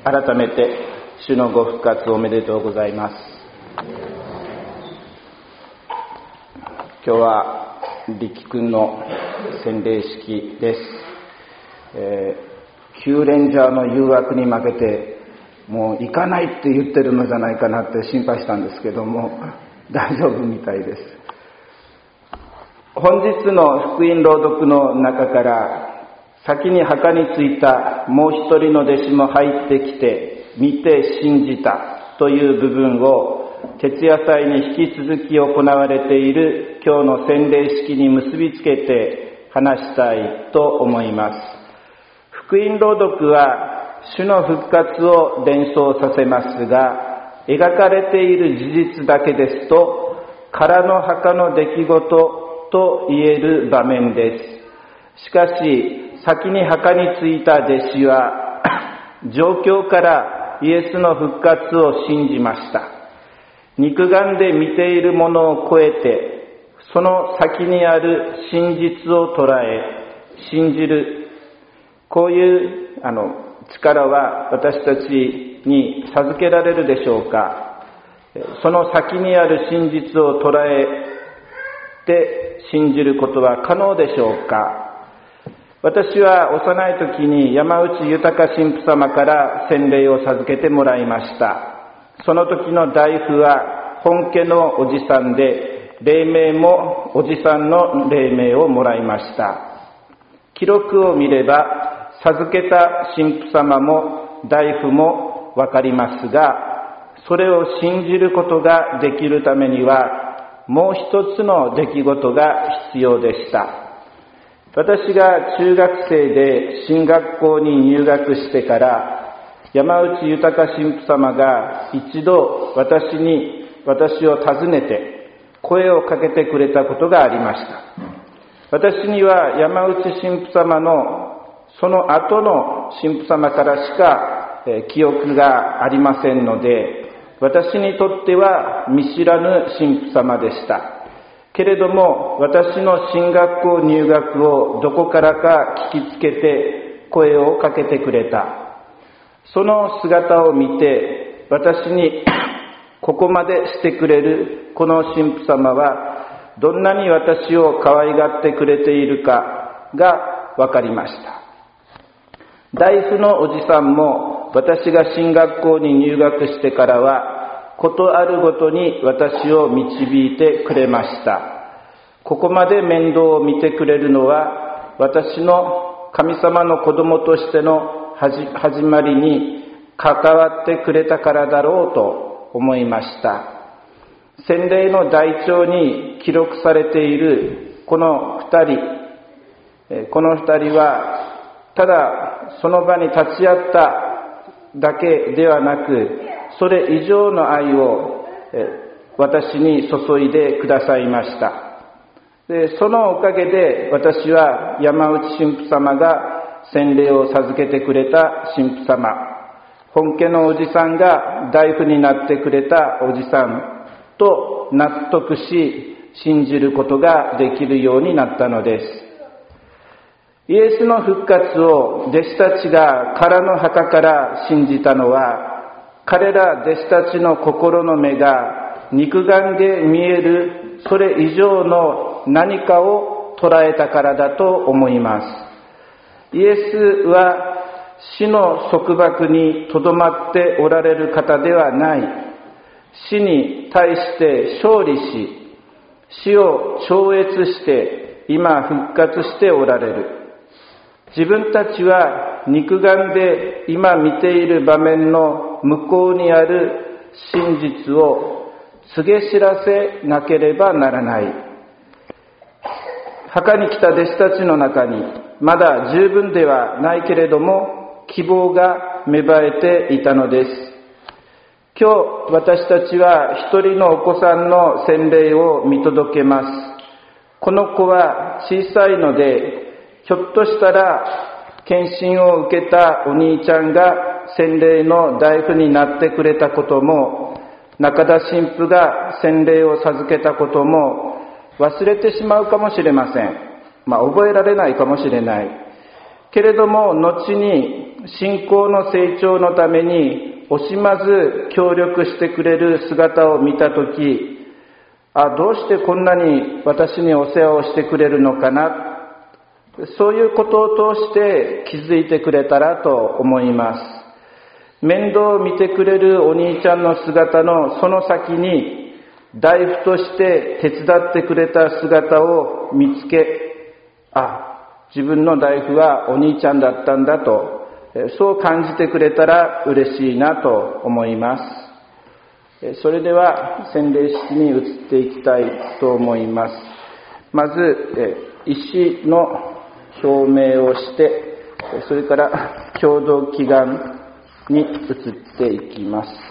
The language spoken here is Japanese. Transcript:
改めて主のご復活おめでとうございます。今日は力君の洗礼式です。旧レンジャーの誘惑に負けてもう行かないって言ってるのじゃないかなって心配したんですけども、大丈夫みたいです。本日の福音朗読の中から先に墓に着いたもう一人の弟子も入ってきて見て信じたという部分を徹夜祭に引き続き行われている今日の洗礼式に結びつけて話したいと思います。福音朗読は主の復活を連想させますが、描かれている事実だけですと空の墓の出来事と言える場面です。しかし先に墓に着いた弟子は状況からイエスの復活を信じました。肉眼で見ているものを超えてその先にある真実を捉え信じる、こういう力は私たちに授けられるでしょうか。その先にある真実を捉えて信じることは可能でしょうか。私は幼い時に山内豊神父様から洗礼を授けてもらいました。その時の大夫は本家のおじさんで、霊名もおじさんの霊名をもらいました。記録を見れば授けた神父様も大夫もわかりますが、それを信じることができるためにはもう一つの出来事が必要でした。私が中学生で進学校に入学してから山内豊神父様が一度私を訪ねて声をかけてくれたことがありました。私には山内神父様のその後の神父様からしか記憶がありませんので、私にとっては見知らぬ神父様でした。けれども私の進学校入学をどこからか聞きつけて声をかけてくれた。その姿を見て私にここまでしてくれるこの神父様はどんなに私を可愛がってくれているかが分かりました。大夫のおじさんも私が進学校に入学してからはことあるごとに私を導いてくれました。ここまで面倒を見てくれるのは私の神様の子供としての始まりに関わってくれたからだろうと思いました。洗礼の台帳に記録されているこの二人はただその場に立ち会っただけではなく、それ以上の愛を私に注いでくださいました。でそのおかげで私は山内神父様が洗礼を授けてくれた神父様、本家のおじさんが大夫になってくれたおじさんと納得し信じることができるようになったのです。イエスの復活を弟子たちが空の墓から信じたのは、彼ら弟子たちの心の目が肉眼で見えるそれ以上の何かを捉えたからだと思います。イエスは死の束縛にとどまっておられる方ではない。死に対して勝利し、死を超越して今復活しておられる。自分たちは肉眼で今見ている場面の向こうにある真実を告げ知らせなければならない。墓に来た弟子たちの中にまだ十分ではないけれども希望が芽生えていたのです。今日私たちは一人のお子さんの洗礼を見届けます。この子は小さいのでひょっとしたら検診を受けたお兄ちゃんが洗礼の大夫になってくれたことも、中田神父が洗礼を授けたことも忘れてしまうかもしれません。覚えられないかもしれないけれども、後に信仰の成長のために惜しまず協力してくれる姿を見たとき、どうしてこんなに私にお世話をしてくれるのかな、そういうことを通して気づいてくれたらと思います。面倒を見てくれるお兄ちゃんの姿のその先に、大夫として手伝ってくれた姿を見つけ、自分の大夫はお兄ちゃんだったんだと、そう感じてくれたら嬉しいなと思います。それでは洗礼式に移っていきたいと思います。まず、石の表明をして、それから共同祈願に移っていきます。